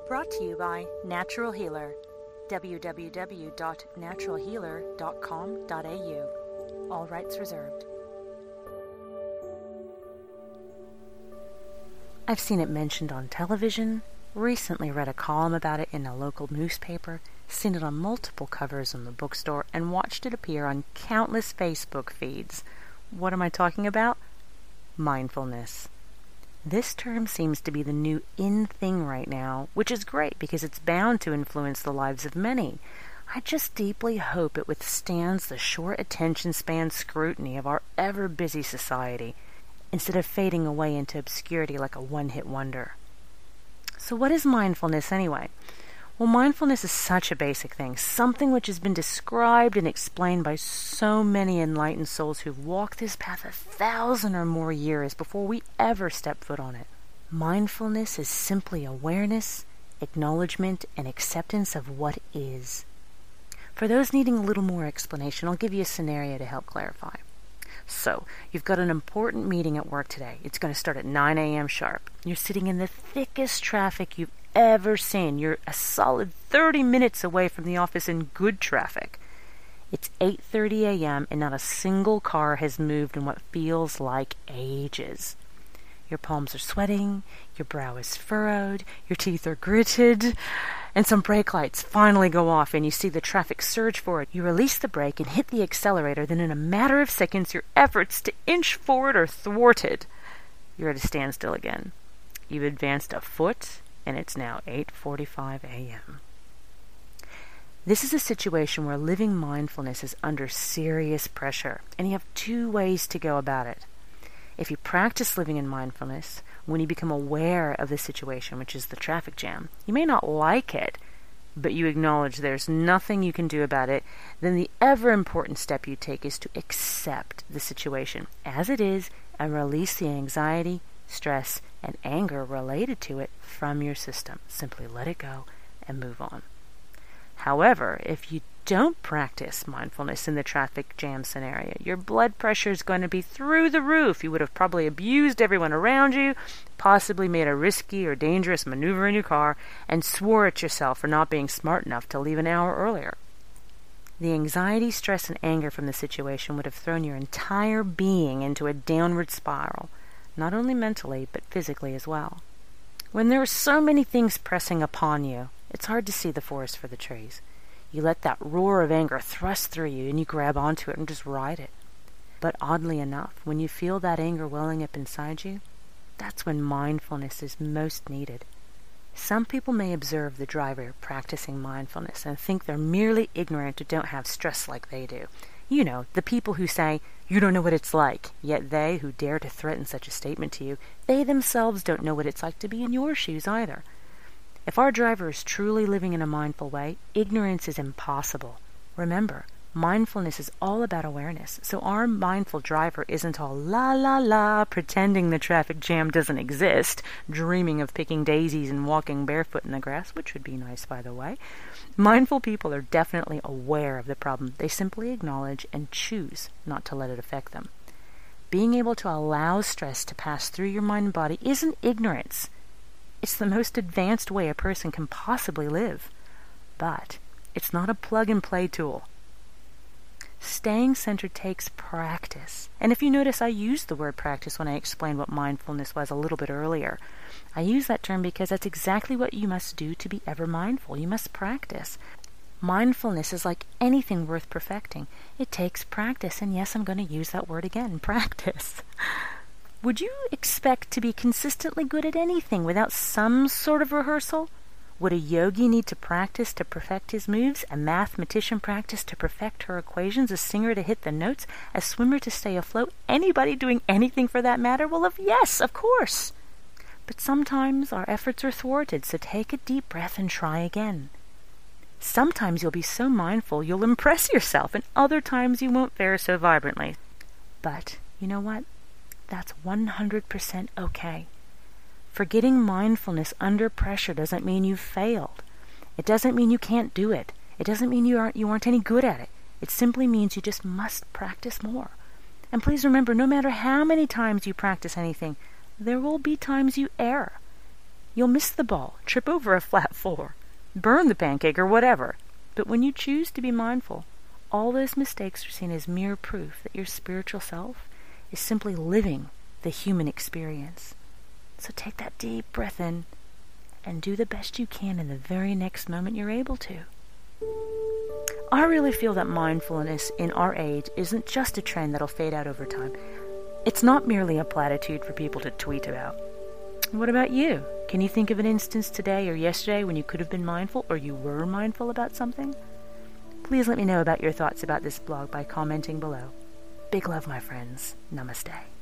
Brought to you by Natural Healer. www.naturalhealer.com.au. All rights reserved. I've seen it mentioned on television, recently read a column about it in a local newspaper, seen it on multiple covers in the bookstore, and watched it appear on countless Facebook feeds. What am I talking about? Mindfulness. This term seems to be the new in thing right now, which is great because it's bound to influence the lives of many. I just deeply hope it withstands the short attention span scrutiny of our ever-busy society, instead of fading away into obscurity like a one-hit wonder. So what is mindfulness anyway? Well, mindfulness is such a basic thing, something which has been described and explained by so many enlightened souls who've walked this path 1,000 or more years before we ever step foot on it. Mindfulness is simply awareness, acknowledgement, and acceptance of what is. For those needing a little more explanation, I'll give you a scenario to help clarify. So, you've got an important meeting at work today. It's going to start at 9 a.m. sharp. You're sitting in the thickest traffic you've ever seen. You're a solid 30 minutes away from the office in good traffic. It's 8:30 a.m. and not a single car has moved in what feels like ages. Your palms are sweating, your brow is furrowed, your teeth are gritted, and some brake lights finally go off and you see the traffic surge forward. You release the brake and hit the accelerator, then in a matter of seconds your efforts to inch forward are thwarted. You're at a standstill again. You've advanced a foot, and it's now 8:45 a.m. This is a situation where living mindfulness is under serious pressure, and you have two ways to go about it. If you practice living in mindfulness, when you become aware of the situation, which is the traffic jam, you may not like it, but you acknowledge there's nothing you can do about it, then the ever-important step you take is to accept the situation as it is and release the anxiety, stress, and anger related to it from your system. Simply let it go and move on. However, if you don't practice mindfulness in the traffic jam scenario, your blood pressure is going to be through the roof. You would have probably abused everyone around you, possibly made a risky or dangerous maneuver in your car, and swore at yourself for not being smart enough to leave an hour earlier. The anxiety, stress, and anger from the situation would have thrown your entire being into a downward spiral, not only mentally, but physically as well. When there are so many things pressing upon you, it's hard to see the forest for the trees. You let that roar of anger thrust through you and you grab onto it and just ride it. But oddly enough, when you feel that anger welling up inside you, that's when mindfulness is most needed. Some people may observe the driver practicing mindfulness and think they're merely ignorant or don't have stress like they do. You know, the people who say, "You don't know what it's like," yet they who dare to threaten such a statement to you, they themselves don't know what it's like to be in your shoes either. If our driver is truly living in a mindful way, ignorance is impossible. Remember, mindfulness is all about awareness, so our mindful driver isn't all la la la pretending the traffic jam doesn't exist, dreaming of picking daisies and walking barefoot in the grass, which would be nice, by the way. Mindful people are definitely aware of the problem. They simply acknowledge and choose not to let it affect them. Being able to allow stress to pass through your mind and body isn't ignorance. It's the most advanced way a person can possibly live. But it's not a plug-and-play tool. Staying centered takes practice. And if you notice, I used the word practice when I explained what mindfulness was a little bit earlier. I use that term because that's exactly what you must do to be ever mindful. You must practice. Mindfulness is like anything worth perfecting. It takes practice, and yes, I'm going to use that word again, practice. Would you expect to be consistently good at anything without some sort of rehearsal? Would a yogi need to practice to perfect his moves, a mathematician practice to perfect her equations, a singer to hit the notes, a swimmer to stay afloat, anybody doing anything for that matter? Well, yes, of course. But sometimes our efforts are thwarted, so take a deep breath and try again. Sometimes you'll be so mindful you'll impress yourself, and other times you won't fare so vibrantly. But you know what? That's 100% okay. Forgetting mindfulness under pressure doesn't mean you've failed. It doesn't mean you can't do it. It doesn't mean you aren't any good at it. It simply means you just must practice more. And please remember, no matter how many times you practice anything, there will be times you err. You'll miss the ball, trip over a flat floor, burn the pancake or whatever. But when you choose to be mindful, all those mistakes are seen as mere proof that your spiritual self is simply living the human experience. So take that deep breath in and do the best you can in the very next moment you're able to. I really feel that mindfulness in our age isn't just a trend that'll fade out over time. It's not merely a platitude for people to tweet about. What about you? Can you think of an instance today or yesterday when you could have been mindful or you were mindful about something? Please let me know about your thoughts about this blog by commenting below. Big love, my friends. Namaste.